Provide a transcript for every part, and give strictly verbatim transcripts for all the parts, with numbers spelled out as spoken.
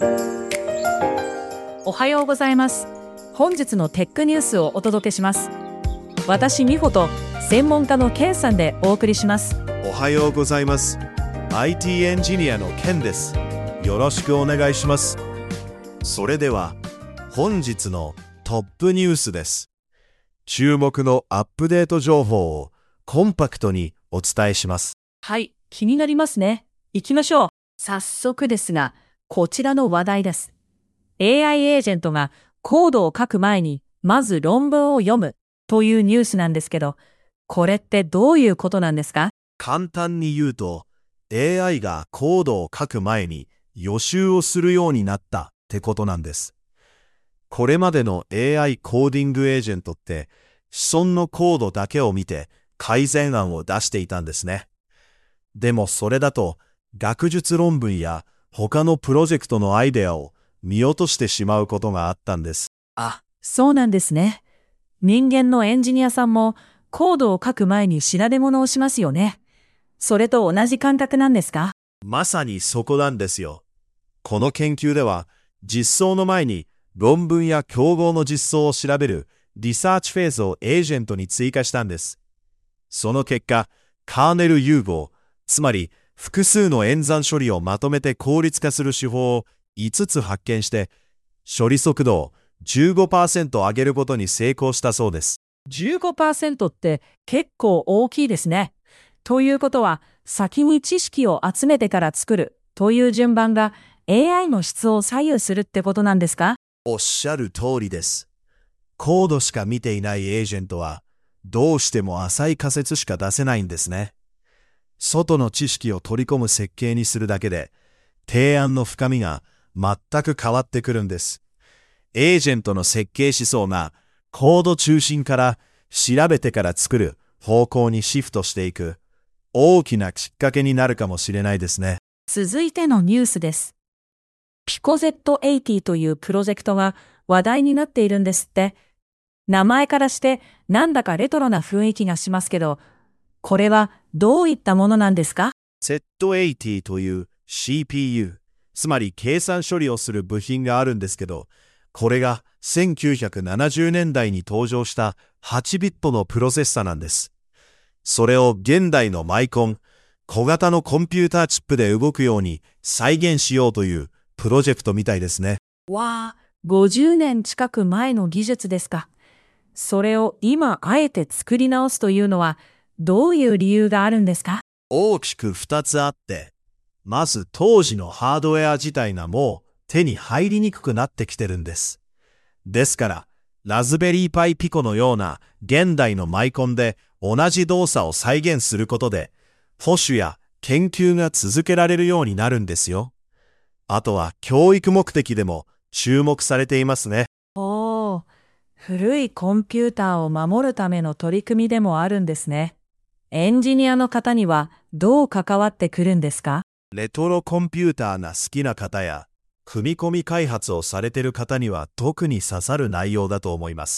おはようございます。本日のテックニュースをお届けします。私、美穂と専門家のケンさんでお送りします。 おはようございます。アイティー エンジニアのケンです。よろしくお願いします。それでは、本日のトップニュースです。注目のアップデート情報をコンパクトにお伝えします。 はい、気になりますね。行きましょう。早速ですが、こちらの話題です。エーアイ エージェントがコードを書く前にまず論文を読むというニュースなんですけど、これってどういうことなんですか？ 簡単に言うと、エーアイ がコードを書く前に予習をするようになったってことなんです。これまでの エーアイ コーディングエージェントって既存のコードだけを見て改善案を出していたんですね。でもそれだと学術論文や他のプロジェクトのアイデアを見落としてしまうことがあったんです。 あ、そうなんですね。人間のエンジニアさんもコードを書く前に調べ物をしますよね。それと同じ感覚なんですか？ まさにそこなんですよ。この研究では実装の前に論文や競合の実装を調べるリサーチフェーズをエージェントに追加したんです。その結果、カーネル融合、つまり複数の演算処理をまとめて効率化する手法をいつつ発見して、処理速度を じゅうごパーセント 上げることに成功したそうです。 じゅうごパーセント って結構大きいですね。ということは、先に知識を集めてから作るという順番が エーアイ の質を左右するってことなんですか？ おっしゃる通りです。コードしか見ていないエージェントは、どうしても浅い仮説しか出せないんですね。外の知識を取り込む設計にするだけで、提案の深みが全く変わってくるんです。エージェントの設計思想がコード中心から調べてから作る方向にシフトしていく大きなきっかけになるかもしれないですね。 続いてのニュースです。ピコ ゼットはちじゅう というプロジェクトが話題になっているんですって。名前からしてなんだかレトロな雰囲気がしますけど、これはどういったものなんですか？ ゼットはちじゅう という シーピーユー、つまり計算処理をする部品があるんですけど、これがせんきゅうひゃくななじゅうねんだいに登場したはちビットのプロセッサなんです。それを現代のマイコン、小型のコンピューターチップで動くように再現しようというプロジェクトみたいですね。 わあ、ごじゅうねん近く前の技術ですか。それを今あえて作り直すというのはどういう理由があるんですか？ 大きくふたつあって、まず当時のハードウェア自体がもう手に入りにくくなってきてるんです。ですから、ラズベリーパイピコのような現代のマイコンで同じ動作を再現することで、保守や研究が続けられるようになるんですよ。あとは教育目的でも注目されていますね。 おー、古いコンピューターを守るための取り組みでもあるんですね。エンジニアの方にはどう関わってくるんですか？ レトロコンピューターが好きな方や、組み込み開発をされている方には特に刺さる内容だと思います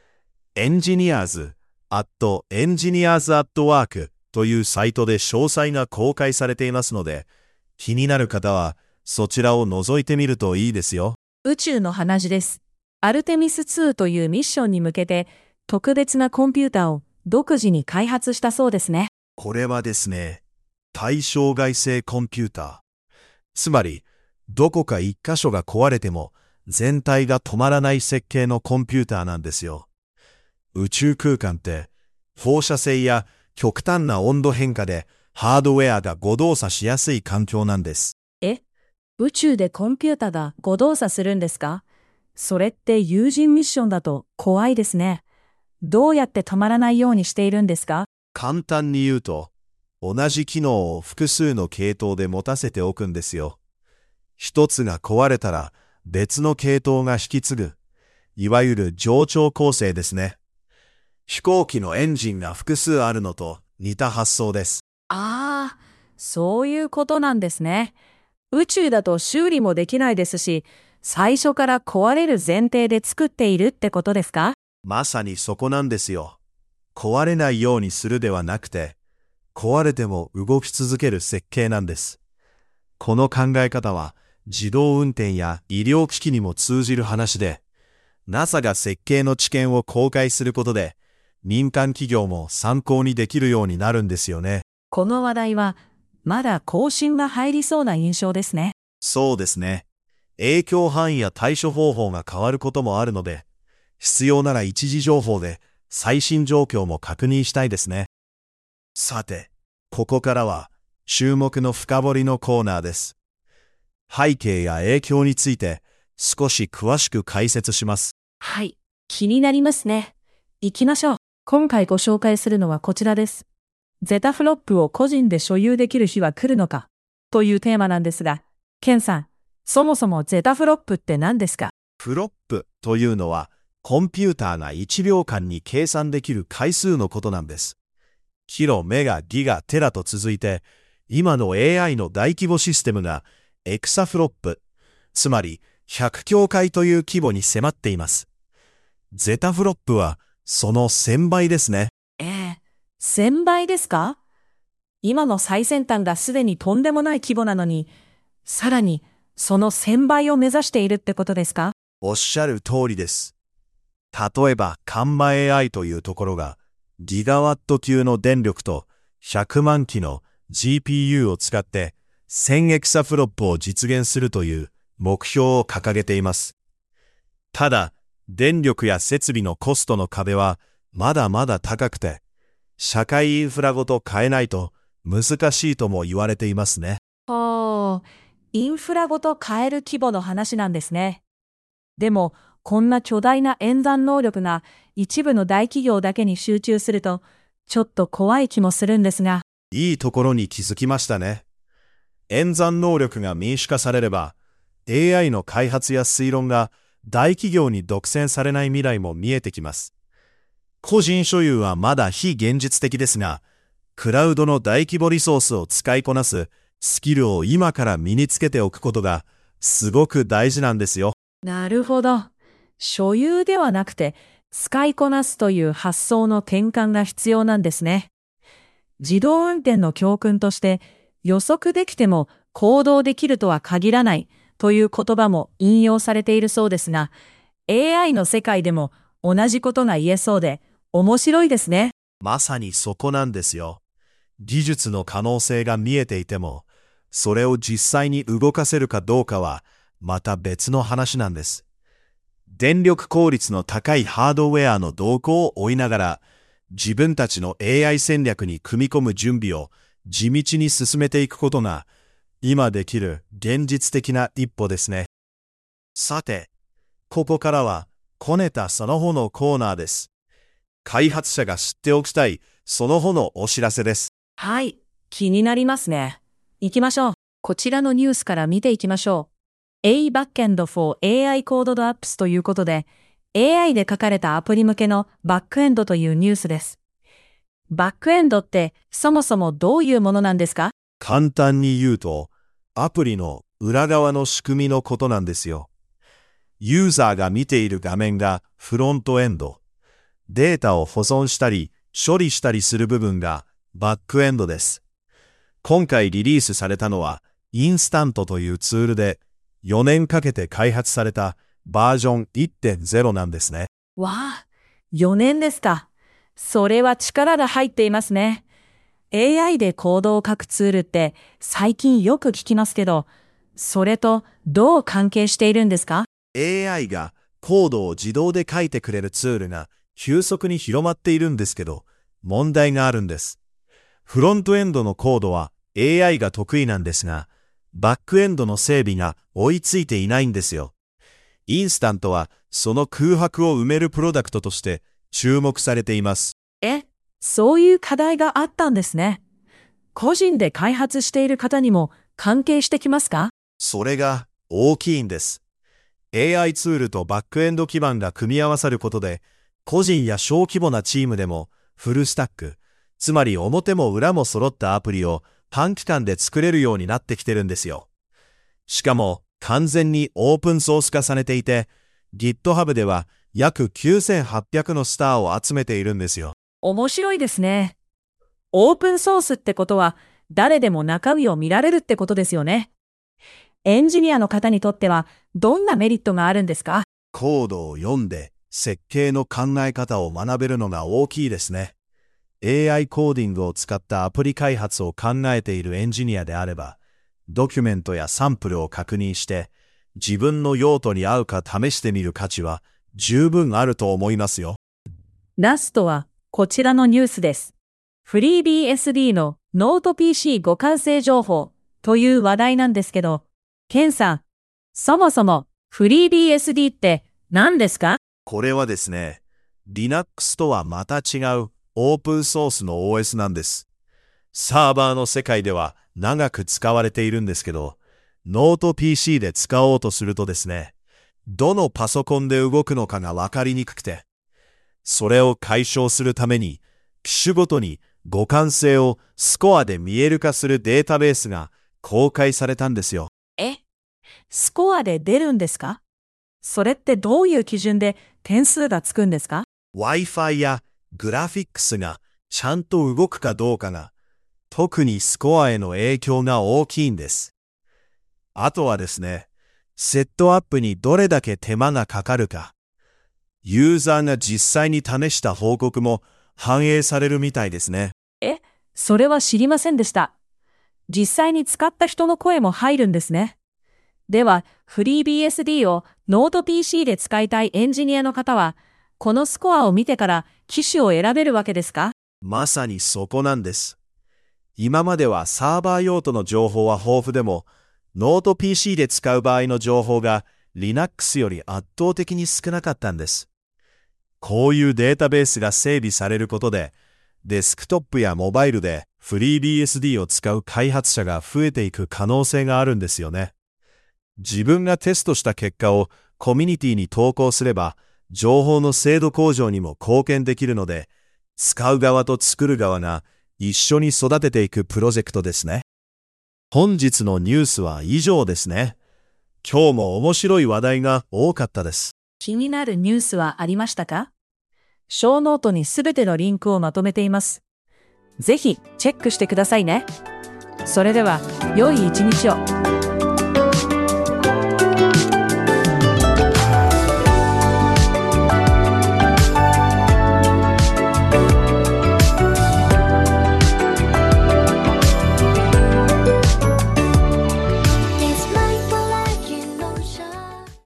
。engineers at engineers at work というサイトで詳細が公開されていますので、気になる方はそちらを覗いてみるといいですよ。 宇宙の話です。アルテミスツーというミッションに向けて特別なコンピューターを独自に開発したそうですね。 これはですね、対象外性コンピューター。つまり、どこか一箇所が壊れても全体が止まらない設計のコンピューターなんですよ。宇宙空間って放射性や極端な温度変化でハードウェアが誤動作しやすい環境なんです。 え、宇宙でコンピューターが誤動作するんですか？それって有人ミッションだと怖いですね。どうやって止まらないようにしているんですか？ 簡単に言うと、同じ機能を複数の系統で持たせておくんですよ。一つが壊れたら別の系統が引き継ぐ。いわゆる冗長構成ですね。飛行機のエンジンが複数あるのと似た発想です。 ああ、そういうことなんですね。宇宙だと修理もできないですし、最初から壊れる前提で作っているってことですか？ まさにそこなんですよ。壊れないようにするではなくて、壊れても動き続ける設計なんです。この考え方は自動運転や医療機器にも通じる話で、ナサ が設計の知見を公開することで、民間企業も参考にできるようになるんですよね。 この話題は、まだ更新が入りそうな印象ですね。 そうですね。影響範囲や対処方法が変わることもあるので、必要なら一時情報で最新状況も確認したいですね。さて、ここからは注目の深掘りのコーナーです。背景や影響について少し詳しく解説します。 はい、気になりますね。行きましょう。今回ご紹介するのはこちらです。ゼタフロップを個人で所有できる日は来るのかというテーマなんですが、ケンさん、そもそもゼタフロップって何ですか？ フロップというのはコンピューターがいちびょうかんに計算できる回数のことなんです。キロ、メガ、ギガ、テラと続いて、今の エーアイ の大規模システムがエクサフロップ、つまりひゃくきょうかいという規模に迫っています。ゼタフロップはそのせんばいですね。 ええ、せんばいですか？今の最先端がすでにとんでもない規模なのに、さらにそのせんばいを目指しているってことですか？ おっしゃる通りです。例えば、カンマ エーアイ というところが、ギガワット級の電力とひゃくまんきの ジーピーユー を使ってせんエクサフロップを実現するという目標を掲げています。ただ、電力や設備のコストの壁はまだまだ高くて、社会インフラごと変えないと難しいとも言われていますね。 ほう、インフラごと変える規模の話なんですね。でも、こんな巨大な演算能力が一部の大企業だけに集中すると、ちょっと怖い気もするんですが。 いいところに気づきましたね。演算能力が民主化されれば、エーアイ の開発や推論が大企業に独占されない未来も見えてきます。個人所有はまだ非現実的ですが、クラウドの大規模リソースを使いこなすスキルを今から身につけておくことがすごく大事なんですよ。 なるほど。所有ではなくて、使いこなすという発想の転換が必要なんですね。自動運転の教訓として、予測できても行動できるとは限らないという言葉も引用されているそうですが、エーアイ の世界でも同じことが言えそうで面白いですね。 まさにそこなんですよ。技術の可能性が見えていても、それを実際に動かせるかどうかはまた別の話なんです。電力効率の高いハードウェアの動向を追いながら、自分たちの エーアイ 戦略に組み込む準備を地道に進めていくことが、今できる現実的な一歩ですね。さて、ここからは、こねたそのほのコーナーです。開発者が知っておきたいそのほのお知らせです。 はい、気になりますね。行きましょう。こちらのニュースから見ていきましょう。A Backend for エーアイ Coded Apps ということで、エーアイ で書かれたアプリ向けのバックエンドというニュースです。バックエンドってそもそもどういうものなんですか？ 簡単に言うと、アプリの裏側の仕組みのことなんですよ。ユーザーが見ている画面がフロントエンド。データを保存したり処理したりする部分がバックエンドです。今回リリースされたのはインスタントというツールでよねんかけて開発されたバージョン いってんゼロ なんですね。 わあ、よねんですか。それは力が入っていますね。エーアイ でコードを書くツールって最近よく聞きますけど、それとどう関係しているんですか？ エーアイ がコードを自動で書いてくれるツールが急速に広まっているんですけど、問題があるんです。フロントエンドのコードは エーアイ が得意なんですが、バックエンドの整備が追いついていないんですよ。インスタントはその空白を埋めるプロダクトとして注目されています。 え、そういう課題があったんですね。個人で開発している方にも関係してきますか？ それが大きいんです。エーアイ ツールとバックエンド基盤が組み合わさることで、個人や小規模なチームでもフルスタック、つまり表も裏も揃ったアプリを短期間で作れるようになってきてるんですよ。しかも完全にオープンソース化されていて、GitHub では約きゅうせんはっぴゃくのスターを集めているんですよ。 面白いですね。オープンソースってことは誰でも中身を見られるってことですよね。 エンジニアの方にとってはどんなメリットがあるんですか？ コードを読んで設計の考え方を学べるのが大きいですね。エーアイ コーディングを使ったアプリ開発を考えているエンジニアであれば、ドキュメントやサンプルを確認して、自分の用途に合うか試してみる価値は十分あると思いますよ。 ラストはこちらのニュースです。フリー ビーエスディー のノート ピーシー 互換性情報という話題なんですけど、ケンさん、そもそもフリー ビーエスディー って何ですか？ これはですね、Linux とはまた違うオープンソースの オーエス なんです。サーバーの世界では長く使われているんですけど、ノート ピーシー で使おうとするとですね、どのパソコンで動くのかがわかりにくくて、それを解消するために、機種ごとに互換性をスコアで見える化するデータベースが公開されたんですよ。 え、スコアで出るんですか？それってどういう基準で点数がつくんですか？ Wi-Fi やグラフィックスがちゃんと動くかどうかが、特にスコアへの影響が大きいんです。あとはですね、セットアップにどれだけ手間がかかるか、ユーザーが実際に試した報告も反映されるみたいですね。 え、それは知りませんでした。実際に使った人の声も入るんですね。では、フリー ビーエスディー をノート ピーシー で使いたいエンジニアの方は、このスコアを見てから機種を選べるわけですか？ まさにそこなんです。今まではサーバー用途の情報は豊富でも、ノート ピーシー で使う場合の情報が Linux より圧倒的に少なかったんです。こういうデータベースが整備されることで、デスクトップやモバイルでフリー ビーエスディー を使う開発者が増えていく可能性があるんですよね。自分がテストした結果をコミュニティに投稿すれば、情報の精度向上にも貢献できるので、使う側と作る側が一緒に育てていくプロジェクトですね。本日のニュースは以上ですね。今日も面白い話題が多かったです。 気になるニュースはありましたか？小ノートにすべてのリンクをまとめています。ぜひチェックしてくださいね。それでは、良い一日を。